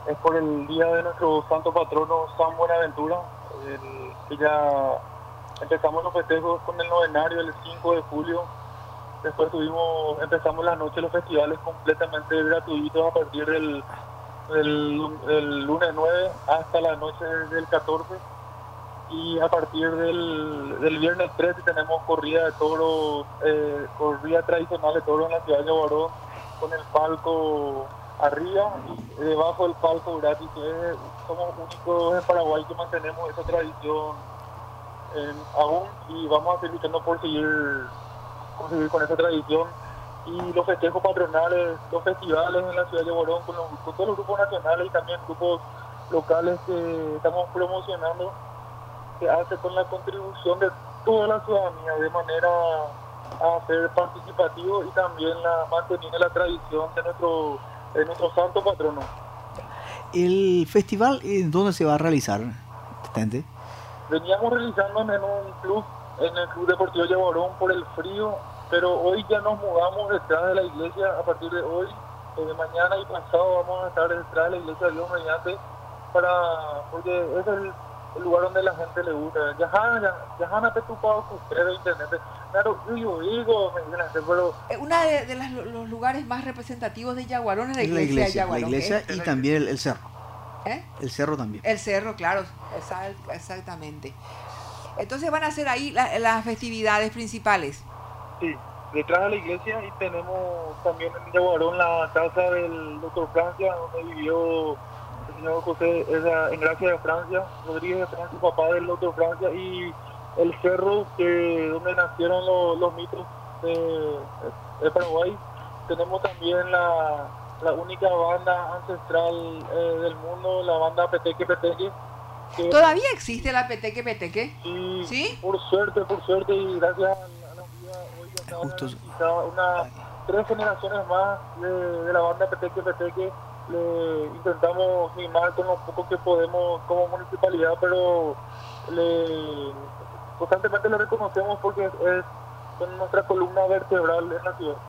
es por el día de nuestro santo patrono San Buenaventura, que ya empezamos los festejos con el novenario el 5 de julio. Después empezamos la noche los festivales completamente gratuitos a partir del lunes 9 hasta la noche del 14. Y a partir del viernes 13 tenemos corrida de toros, corrida tradicional de toros en la ciudad de Yaguarón, con el palco arriba y debajo del palco gratis. Somos únicos en Paraguay que mantenemos esa tradición aún, y vamos a seguir luchando por conseguir con esa tradición. Y los festejos patronales, los festivales en la ciudad de Yaguarón con todos los grupos nacionales y también grupos locales que estamos promocionando, se hace con la contribución de toda la ciudadanía de manera a ser participativo y también manteniendo la tradición de nuestro santo patrono. ¿El festival en dónde se va a realizar, Tente? Veníamos realizando en el Club Deportivo Yaguarón por el frío, pero hoy ya nos mudamos detrás de la iglesia. A partir de hoy, de mañana y pasado vamos a estar detrás de la iglesia de Dios mediante, porque es el lugar donde la gente le gusta. Yajana te tupado de internet. Claro, yo digo, pero una de los lugares más representativos de Yaguarón es la iglesia de Yaguarón. La iglesia y también el cerro. ¿Eh? El cerro también. El cerro, claro, exactamente. Entonces van a ser ahí las festividades principales. Sí, detrás de la iglesia, y tenemos también en Yaguarón la casa del doctor Francia, donde vivió el señor José Engracia de Francia, Rodríguez de Francia, papá del doctor Francia, y el cerro donde nacieron los mitos de Paraguay. Tenemos también la única banda ancestral del mundo, la banda Peteque Peteque. ¿Todavía existe la Peteque Peteque? Sí, ¿sí? Por suerte, y gracias a la vida, hoy ya 3 generaciones más de la banda Peteque Peteque. Le intentamos mimar con lo poco que podemos como municipalidad, pero constantemente le reconocemos porque es nuestra columna vertebral en la ciudad.